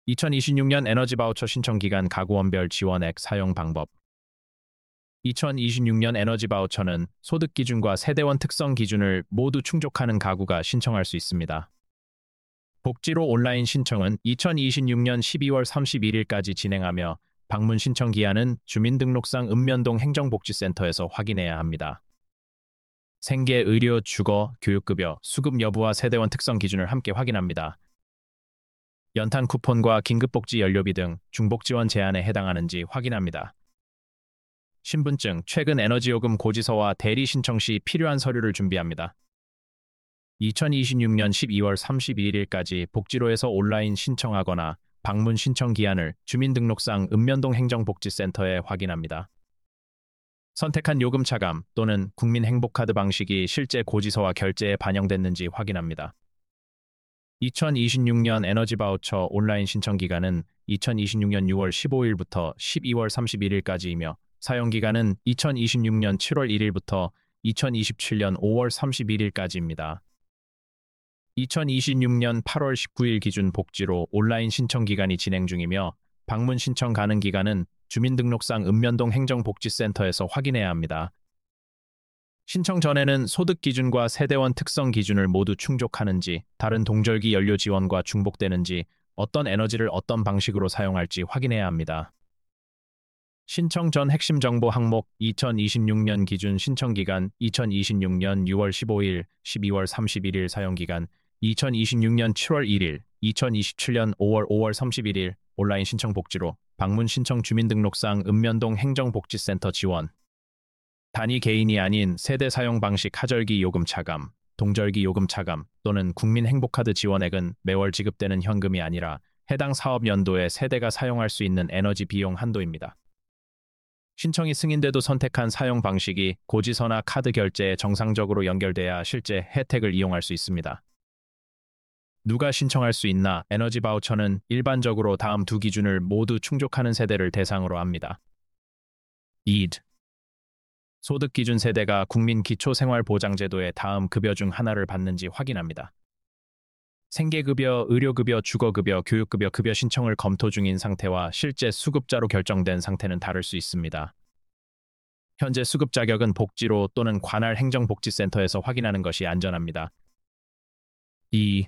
2026년 에너지 바우처 신청 기간 가구원별 지원액 사용 방법. 2026년 에너지 바우처는 소득 기준과 세대원 특성 기준을 모두 충족하는 가구가 신청할 수 있습니다. 복지로 온라인 신청은 2026년 12월 31일까지 진행하며 방문 신청 기한은 주민등록상 읍면동 행정복지센터에서 확인해야 합니다. 생계, 의료, 주거, 교육급여, 수급 여부와 세대원 특성 기준을 함께 확인합니다. 연탄 쿠폰과 긴급복지 연료비 등 중복 지원 제한에 해당하는지 확인합니다. 신분증, 최근 에너지요금 고지서와 대리 신청 시 필요한 서류를 준비합니다. 2026년 12월 31일까지 복지로에서 온라인 신청하거나 방문 신청 기한을 주민등록상 읍면동 행정복지센터에 확인합니다. 선택한 요금 차감 또는 국민행복카드 방식이 실제 고지서와 결제에 반영됐는지 확인합니다. 2026년 에너지 바우처 온라인 신청 기간은 2026년 6월 15일부터 12월 31일까지이며 사용 기간은 2026년 7월 1일부터 2027년 5월 31일까지입니다. 2026년 8월 19일 기준 복지로 온라인 신청 기간이 진행 중이며 방문 신청 가능 기간은 주민등록상 읍면동 행정복지센터에서 확인해야 합니다. 신청 전에는 소득 기준과 세대원 특성 기준을 모두 충족하는지, 다른 동절기 연료 지원과 중복되는지, 어떤 에너지를 어떤 방식으로 사용할지 확인해야 합니다. 신청 전 핵심 정보 항목 2026년 기준 신청 기간 2026년 6월 15일, 12월 31일 사용 기간 2026년 7월 1일, 2027년 5월 31일 온라인 신청 복지로 방문 신청 주민등록상 읍면동 행정복지센터 지원 단위 개인이 아닌 세대 사용 방식 하절기 요금 차감, 동절기 요금 차감 또는 국민행복카드 지원액은 매월 지급되는 현금이 아니라 해당 사업 연도에 세대가 사용할 수 있는 에너지 비용 한도입니다. 신청이 승인돼도 선택한 사용 방식이 고지서나 카드 결제에 정상적으로 연결돼야 실제 혜택을 이용할 수 있습니다. 누가 신청할 수 있나? 에너지 바우처는 일반적으로 다음 두 기준을 모두 충족하는 세대를 대상으로 합니다. ED. 소득 기준 세대가 국민기초생활보장제도의 다음 급여 중 하나를 받는지 확인합니다. 생계급여, 의료급여, 주거급여, 교육급여 급여 신청을 검토 중인 상태와 실제 수급자로 결정된 상태는 다를 수 있습니다. 현재 수급 자격은 복지로 또는 관할 행정복지센터에서 확인하는 것이 안전합니다. 2.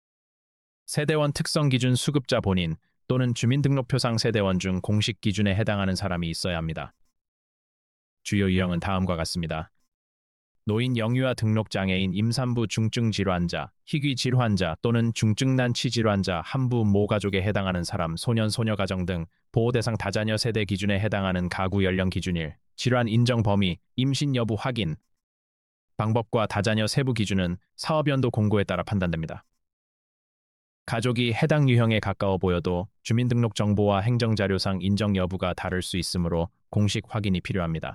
세대원 특성 기준 수급자 본인 또는 주민등록표상 세대원 중 공식 기준에 해당하는 사람이 있어야 합니다. 주요 유형은 다음과 같습니다. 노인 영유아 등록장애인 임산부 중증 질환자, 희귀 질환자 또는 중증난치 질환자, 한부 모 가족에 해당하는 사람, 소년 소녀 가정 등 보호대상 다자녀 세대 기준에 해당하는 가구 연령 기준일, 질환 인정 범위, 임신 여부 확인, 방법과 다자녀 세부 기준은 사업연도 공고에 따라 판단됩니다. 가족이 해당 유형에 가까워 보여도 주민등록 정보와 행정자료상 인정 여부가 다를 수 있으므로 공식 확인이 필요합니다.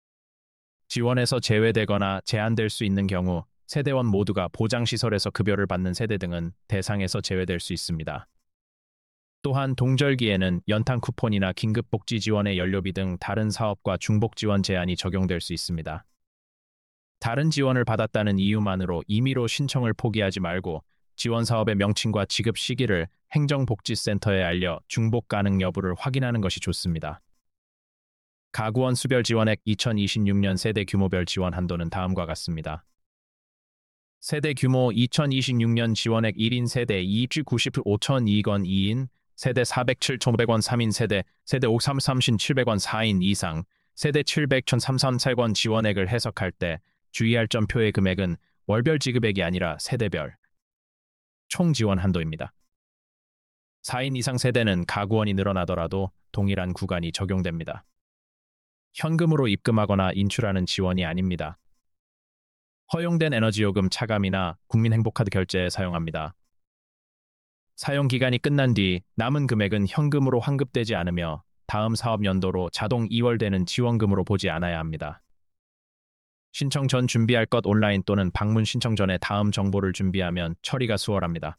지원에서 제외되거나 제한될 수 있는 경우 세대원 모두가 보장시설에서 급여를 받는 세대 등은 대상에서 제외될 수 있습니다. 또한 동절기에는 연탄 쿠폰이나 긴급복지 지원의 연료비 등 다른 사업과 중복 지원 제한이 적용될 수 있습니다. 다른 지원을 받았다는 이유만으로 임의로 신청을 포기하지 말고 지원 사업의 명칭과 지급 시기를 행정복지센터에 알려 중복 가능 여부를 확인하는 것이 좋습니다. 가구원 수별 지원액 2026년 세대 규모별 지원 한도는 다음과 같습니다. 세대 규모 2026년 지원액 1인 세대 2주 95,002건 2인, 세대 407,500원 3인 세대 533,700원 4인 이상, 세대 700,133건 지원액을 해석할 때 주의할 점표의 금액은 월별 지급액이 아니라 세대별 총 지원 한도입니다. 4인 이상 세대는 가구원이 늘어나더라도 동일한 구간이 적용됩니다. 현금으로 입금하거나 인출하는 지원이 아닙니다. 허용된 에너지요금 차감이나 국민행복카드 결제에 사용합니다. 사용 기간이 끝난 뒤 남은 금액은 현금으로 환급되지 않으며 다음 사업연도로 자동 이월되는 지원금으로 보지 않아야 합니다. 신청 전 준비할 것 온라인 또는 방문 신청 전에 다음 정보를 준비하면 처리가 수월합니다.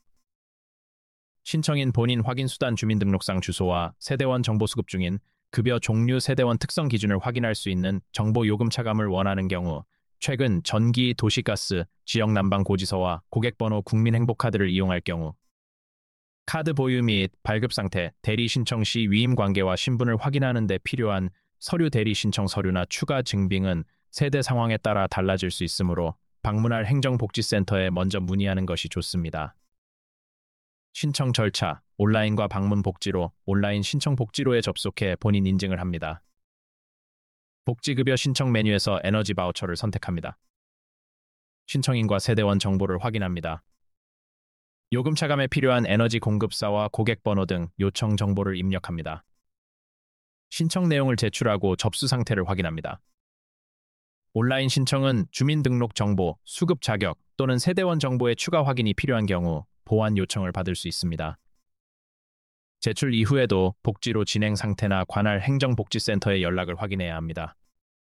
신청인 본인 확인 수단 주민등록상 주소와 세대원 정보 수급 중인 급여 종류 세대원 특성 기준을 확인할 수 있는 정보 요금 차감을 원하는 경우 최근 전기, 도시가스, 지역 난방 고지서와 고객번호 국민행복카드를 이용할 경우 카드 보유 및 발급 상태, 대리 신청 시 위임 관계와 신분을 확인하는 데 필요한 서류 대리 신청 서류나 추가 증빙은 세대 상황에 따라 달라질 수 있으므로 방문할 행정복지센터에 먼저 문의하는 것이 좋습니다. 신청 절차, 온라인과 방문 복지로, 온라인 신청 복지로에 접속해 본인 인증을 합니다. 복지급여 신청 메뉴에서 에너지 바우처를 선택합니다. 신청인과 세대원 정보를 확인합니다. 요금 차감에 필요한 에너지 공급사와 고객번호 등 요청 정보를 입력합니다. 신청 내용을 제출하고 접수 상태를 확인합니다. 온라인 신청은 주민등록 정보, 수급 자격 또는 세대원 정보의 추가 확인이 필요한 경우 보완 요청을 받을 수 있습니다. 제출 이후에도 복지로 진행 상태나 관할 행정복지센터에 연락을 확인해야 합니다.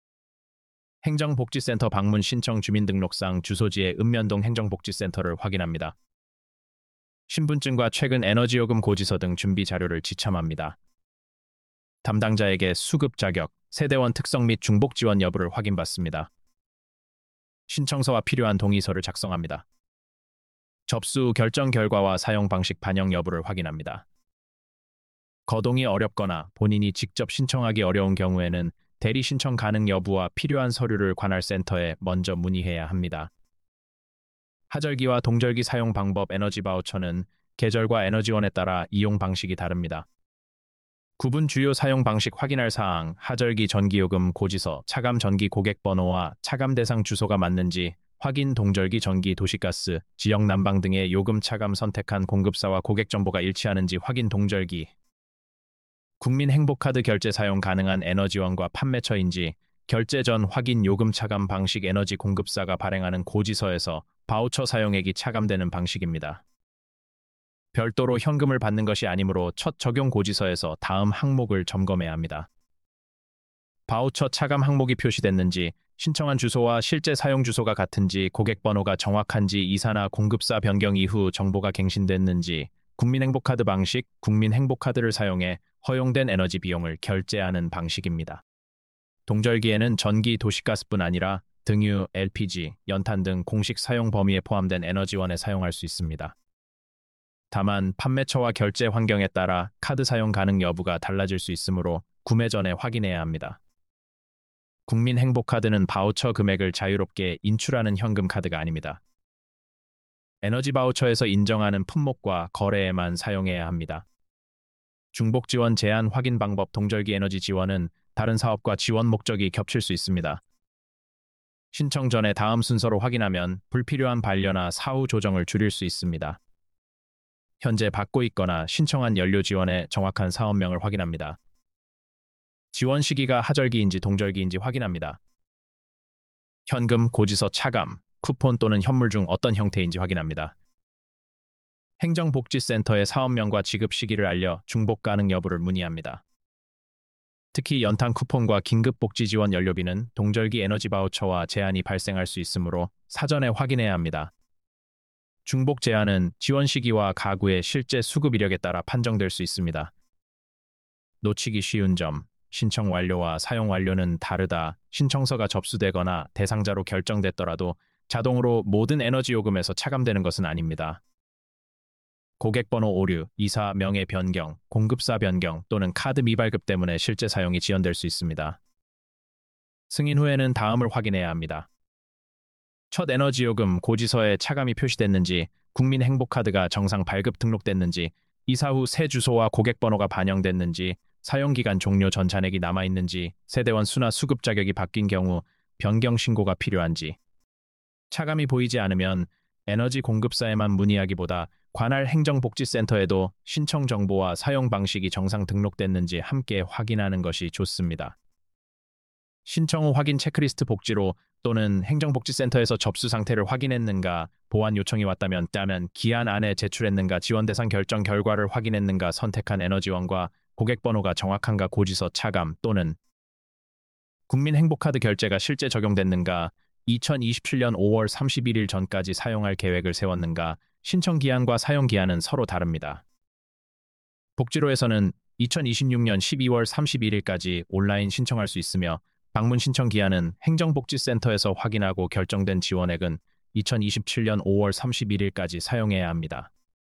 행정복지센터 방문 신청 주민등록상 주소지의 읍면동 행정복지센터를 확인합니다. 신분증과 최근 에너지요금 고지서 등 준비 자료를 지참합니다. 담당자에게 수급 자격, 세대원 특성 및 중복 지원 여부를 확인받습니다. 신청서와 필요한 동의서를 작성합니다. 접수 결정 결과와 사용 방식 반영 여부를 확인합니다. 거동이 어렵거나 본인이 직접 신청하기 어려운 경우에는 대리 신청 가능 여부와 필요한 서류를 관할 센터에 먼저 문의해야 합니다. 하절기와 동절기 사용 방법 에너지 바우처는 계절과 에너지원에 따라 이용 방식이 다릅니다. 구분 주요 사용 방식 확인할 사항, 하절기 전기요금 고지서, 차감 전기 고객 번호와 차감 대상 주소가 맞는지 확인, 동절기 전기 도시가스, 지역 난방 등의 요금 차감 선택한 공급사와 고객 정보가 일치하는지 확인, 동절기 국민행복카드 결제 사용 가능한 에너지원과 판매처인지 결제 전 확인, 요금 차감 방식 에너지 공급사가 발행하는 고지서에서 바우처 사용액이 차감되는 방식입니다. 별도로 현금을 받는 것이 아니므로 첫 적용 고지서에서 다음 항목을 점검해야 합니다. 바우처 차감 항목이 표시됐는지, 신청한 주소와 실제 사용 주소가 같은지, 고객 번호가 정확한지, 이사나 공급사 변경 이후 정보가 갱신됐는지, 국민행복카드 방식, 국민행복카드를 사용해 허용된 에너지 비용을 결제하는 방식입니다. 동절기에는 전기, 도시가스뿐 아니라 등유, LPG, 연탄 등 공식 사용 범위에 포함된 에너지원에 사용할 수 있습니다. 다만 판매처와 결제 환경에 따라 카드 사용 가능 여부가 달라질 수 있으므로 구매 전에 확인해야 합니다. 국민행복카드는 바우처 금액을 자유롭게 인출하는 현금 카드가 아닙니다. 에너지 바우처에서 인정하는 품목과 거래에만 사용해야 합니다. 중복 지원 제한 확인 방법 동절기 에너지 지원은 다른 사업과 지원 목적이 겹칠 수 있습니다. 신청 전에 다음 순서로 확인하면 불필요한 반려나 사후 조정을 줄일 수 있습니다. 현재 받고 있거나 신청한 연료 지원의 정확한 사업명을 확인합니다. 지원 시기가 하절기인지 동절기인지 확인합니다. 현금, 고지서, 차감, 쿠폰 또는 현물 중 어떤 형태인지 확인합니다. 행정복지센터의 사업명과 지급 시기를 알려 중복 가능 여부를 문의합니다. 특히 연탄 쿠폰과 긴급복지 지원 연료비는 동절기 에너지 바우처와 제한이 발생할 수 있으므로 사전에 확인해야 합니다. 중복 제한은 지원 시기와 가구의 실제 수급 이력에 따라 판정될 수 있습니다. 놓치기 쉬운 점, 신청 완료와 사용 완료는 다르다. 신청서가 접수되거나 대상자로 결정됐더라도 자동으로 모든 에너지 요금에서 차감되는 것은 아닙니다. 고객번호 오류, 이사 명의 변경, 공급사 변경 또는 카드 미발급 때문에 실제 사용이 지연될 수 있습니다. 승인 후에는 다음을 확인해야 합니다. 첫 에너지 요금 고지서에 차감이 표시됐는지, 국민행복카드가 정상 발급 등록됐는지, 이사 후 새 주소와 고객번호가 반영됐는지, 사용기간 종료 전 잔액이 남아있는지, 세대원 수나 수급 자격이 바뀐 경우 변경 신고가 필요한지, 차감이 보이지 않으면 에너지 공급사에만 문의하기보다 관할 행정복지센터에도 신청 정보와 사용 방식이 정상 등록됐는지 함께 확인하는 것이 좋습니다. 신청 후 확인 체크리스트 복지로 또는 행정복지센터에서 접수 상태를 확인했는가, 보완 요청이 왔다면 기한 안에 제출했는가, 지원 대상 결정 결과를 확인했는가, 선택한 에너지원과 고객번호가 정확한가, 고지서 차감 또는 국민행복카드 결제가 실제 적용됐는가, 2027년 5월 31일 전까지 사용할 계획을 세웠는가, 신청 기한과 사용 기한은 서로 다릅니다. 복지로에서는 2026년 12월 31일까지 온라인 신청할 수 있으며 방문 신청 기한은 행정복지센터에서 확인하고 결정된 지원액은 2027년 5월 31일까지 사용해야 합니다.